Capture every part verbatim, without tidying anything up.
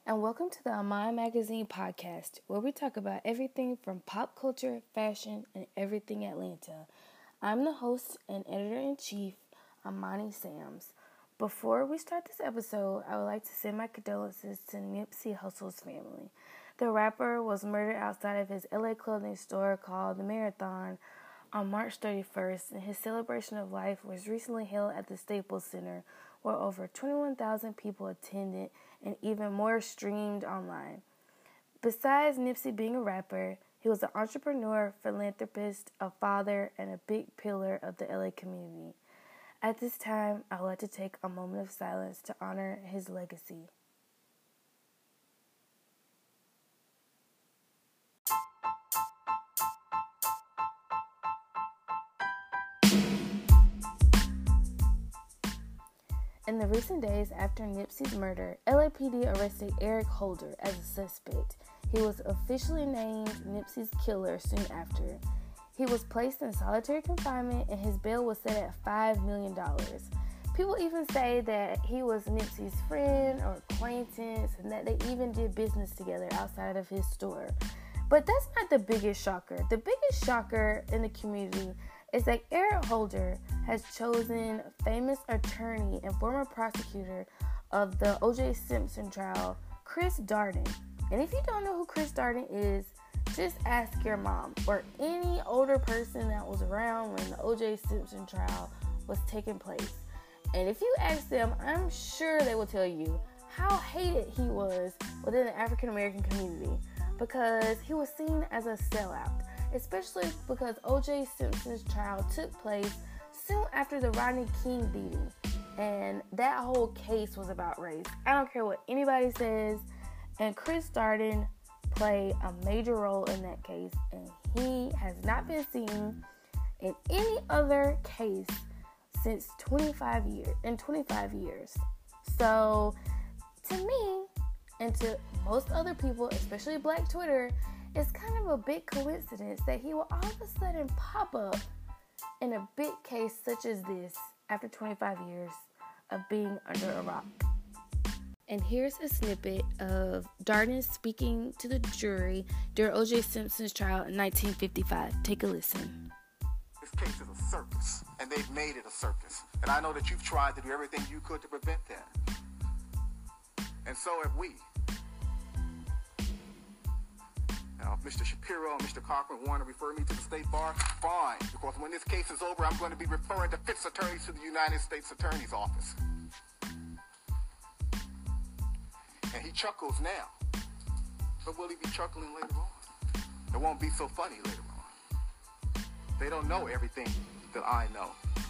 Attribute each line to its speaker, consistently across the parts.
Speaker 1: and welcome to the Amon Magazine podcast, where we talk about everything from pop culture, fashion, and everything Atlanta. I'm the host and editor-in-chief, Amani Sams. Before we start this episode, I would like to send my condolences to Nipsey Hussle's family. The rapper was murdered outside of his L A clothing store called The Marathon on March thirty-first, and his celebration of life was recently held at the Staples Center, where over twenty-one thousand people attended and even more streamed online. Besides Nipsey being a rapper, he was an entrepreneur, philanthropist, a father, and a big pillar of the L A community. At this time, I would like to take a moment of silence to honor his legacy. In the recent days after Nipsey's murder, L A P D arrested Eric Holder as a suspect. He was officially named Nipsey's killer soon after. He was placed in solitary confinement and his bail was set at five million dollars. People even say that he was Nipsey's friend or acquaintance and that they even did business together outside of his store. But that's not the biggest shocker. The biggest shocker in the community is that Eric Holder has chosen famous attorney and former prosecutor of the O J Simpson trial, Chris Darden. And if you don't know who Chris Darden is, just ask your mom or any older person that was around when the O J Simpson trial was taking place. And if you ask them, I'm sure they will tell you how hated he was within the African American community because he was seen as a sellout, especially because O J Simpson's trial took place soon after the Rodney King beating. And that whole case was about race. I don't care what anybody says. And Chris Darden played a major role in that case. And he has not been seen in any other case since twenty-five years, in twenty-five years. So to me, and to most other people, especially Black Twitter, it's kind of a big coincidence that he will all of a sudden pop up in a big case such as this after twenty-five years of being under a rock. And here's a snippet of Darden speaking to the jury during O J Simpson's trial in nineteen fifty-five. Take a listen.
Speaker 2: This case is a circus, and they've made it a circus. And I know that you've tried to do everything you could to prevent that. And so have we. Now, if Mister Shapiro and Mister Cochran want to refer me to the state bar, fine. Because when this case is over, I'm going to be referring the Fitz attorneys to the United States Attorney's Office. And he chuckles now. But will he be chuckling later on? It won't be so funny later on. They don't know everything that I know.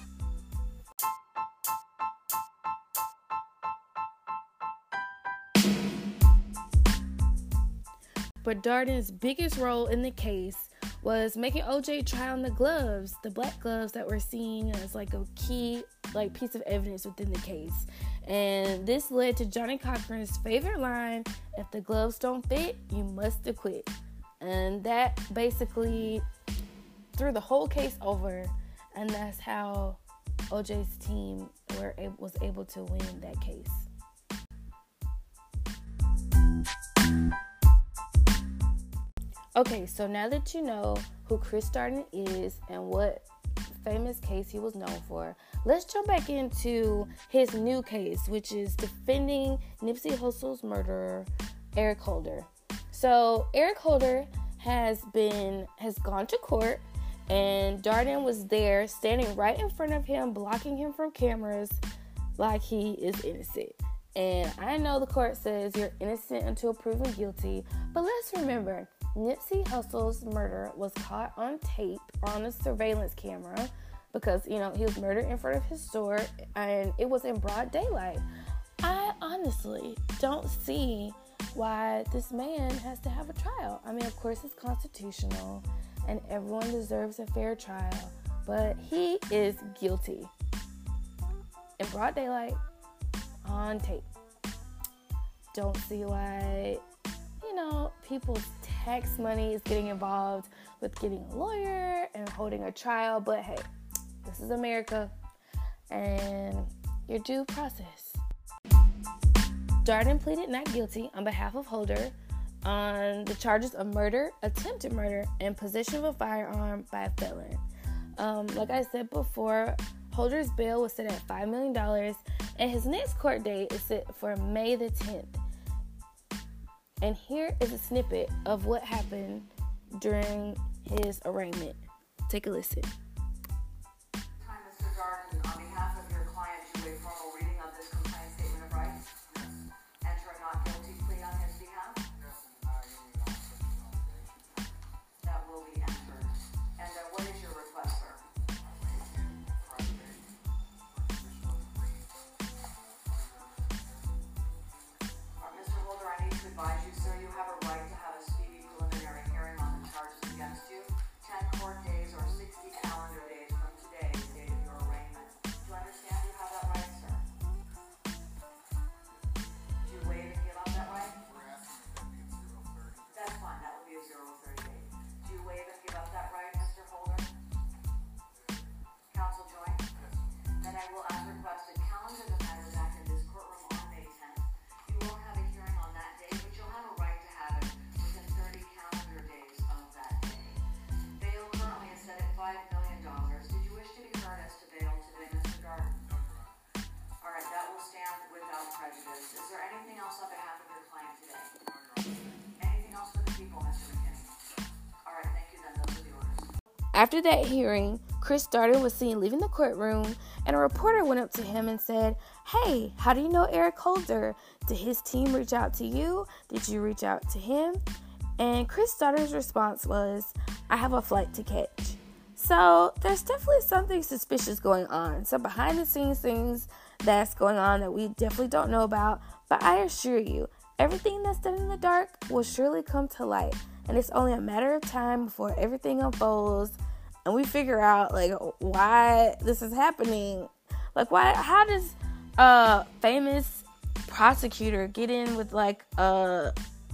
Speaker 1: But Darden's biggest role in the case was making O J try on the gloves, the black gloves that were seen as like a key like piece of evidence within the case. And this led to Johnny Cochran's favorite line, if the gloves don't fit, you must acquit. And that basically threw the whole case over, and that's how O J's team were was able to win that case. Okay, so now that you know who Chris Darden is and what famous case he was known for, let's jump back into his new case, which is defending Nipsey Hussle's murderer, Eric Holder. So Eric Holder has been has gone to court, and Darden was there standing right in front of him, blocking him from cameras like he is innocent. And I know the court says you're innocent until proven guilty, but let's remember, Nipsey Hussle's murder was caught on tape on a surveillance camera because, you know, he was murdered in front of his store and it was in broad daylight. I honestly don't see why this man has to have a trial. I mean, of course, it's constitutional and everyone deserves a fair trial, but he is guilty in broad daylight on tape. Don't see why, you know, people's tax money is getting involved with getting a lawyer and holding a trial, but hey, this is America and your due process. Darden pleaded not guilty on behalf of Holder on the charges of murder, attempted murder, and possession of a firearm by a felon. Um, like I said before, Holder's bail was set at five million dollars, and his next court date is set for May the tenth. And here is a snippet of what happened during his arraignment. Take a listen.
Speaker 3: Hi, Mister Darden. On behalf of your client, you waive formal reading of this complaint statement of rights?
Speaker 2: Yes.
Speaker 3: Enter a not guilty plea on his behalf?
Speaker 2: Yes, and I am not such an obligation.
Speaker 3: That will be entered. And uh, what is your request, sir?
Speaker 2: I waive in Friday for conditional plea.
Speaker 3: Uh, Mister Holder, I need to advise you, sir, you have a right to have a speedy preliminary hearing on the charges against you. Ten court days or sixty calendar days from today, the date of your arraignment. Do you understand you have that right, sir? Do you waive and give up that right?
Speaker 2: We're asking that that be at zero thirty.
Speaker 3: That's fine, that will be a zero thirty date. Do you waive and give up that right, Mister Holder? Counsel join?
Speaker 2: Yes.
Speaker 3: Then I will, as requested, calendar the matter back in this courtroom on May tenth. You won't have a hearing on that day, but you'll have a right to have it within thirty calendar days of that day. Bail currently is set at five million dollars. Did you wish to be heard as to bail today, Mister Darden?
Speaker 2: No, Your Honor.
Speaker 3: All right, that will stand without prejudice. Is there anything else on behalf of your client today?
Speaker 2: No, Your Honor.
Speaker 3: Anything else for the people, Mister McKinney? All right, thank you then. Those are the orders.
Speaker 1: After that hearing, Chris Darden was seen leaving the courtroom, and a reporter went up to him and said, "Hey, how do you know Eric Holder? Did his team reach out to you? Did you reach out to him?" And Chris Darden's response was, "I have a flight to catch." So there's definitely something suspicious going on. Some behind the scenes things that's going on that we definitely don't know about. But I assure you, everything that's done in the dark will surely come to light. And it's only a matter of time before everything unfolds and we figure out like why this is happening. Like why how does a famous prosecutor get in with like a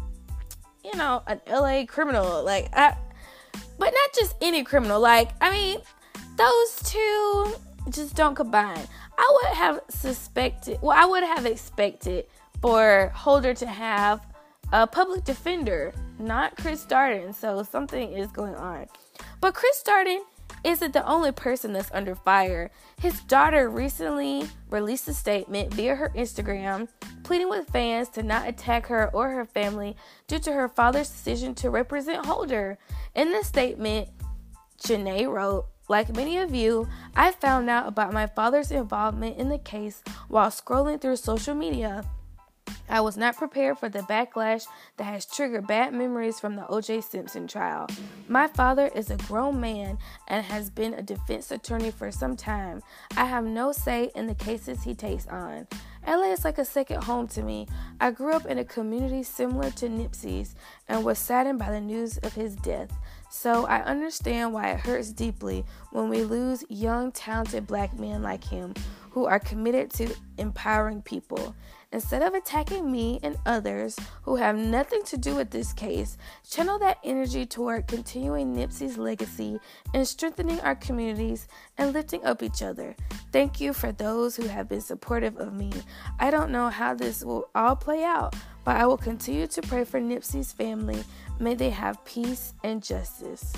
Speaker 1: you know, an L A criminal? Like I, but not just any criminal. Like, I mean, those two just don't combine. I would have suspected, well, I would have expected for Holder to have a public defender, not Chris Darden. So something is going on. But Chris Darden isn't the only person that's under fire. His daughter recently released a statement via her Instagram pleading with fans to not attack her or her family due to her father's decision to represent Holder. In the statement, Janae wrote, "Like many of you, I found out about my father's involvement in the case while scrolling through social media. I was not prepared for the backlash that has triggered bad memories from the O J Simpson trial. My father is a grown man and has been a defense attorney for some time. I have no say in the cases he takes on. L A is like a second home to me. I grew up in a community similar to Nipsey's and was saddened by the news of his death. So I understand why it hurts deeply when we lose young, talented black men like him who are committed to empowering people. Instead of attacking me and others who have nothing to do with this case, channel that energy toward continuing Nipsey's legacy and strengthening our communities and lifting up each other. Thank you for those who have been supportive of me. I don't know how this will all play out, but I will continue to pray for Nipsey's family. May they have peace and justice."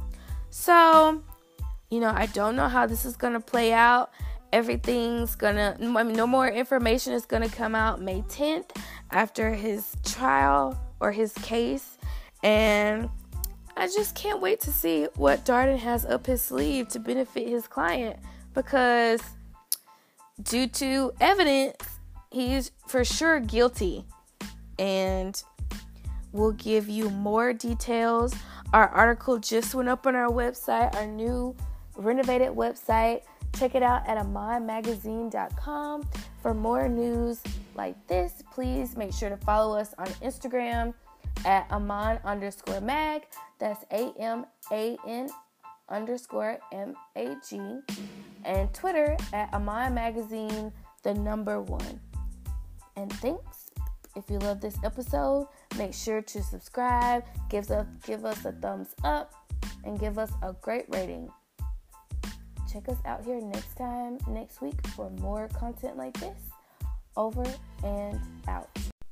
Speaker 1: So, you know, I don't know how this is going to play out. Everything's gonna, I mean, no more information is gonna come out May tenth after his trial or his case. And I just can't wait to see what Darden has up his sleeve to benefit his client, because due to evidence, he's for sure guilty. And we'll give you more details. Our article just went up on our website, our new renovated website. Check it out at amon magazine dot com for more news like this. Please make sure to follow us on Instagram at amon underscore mag. That's A M A N underscore M A G. And Twitter at Amon Magazine, the number one. And thanks. If you love this episode, make sure to subscribe, give us, give us a thumbs up, and give us a great rating. Check us out here next time, next week, for more content like this Over and out.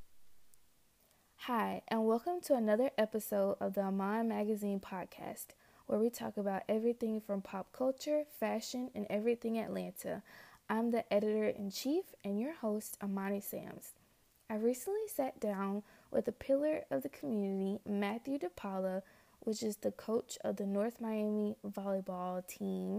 Speaker 1: Hi, and welcome to another episode of the Amon Magazine podcast, where we talk about everything from pop culture, fashion, and everything Atlanta. I'm the editor-in-chief and your host, Amani Sams. I recently sat down with a pillar of the community, Matthew DePaula, which is the coach of the North Miami volleyball team,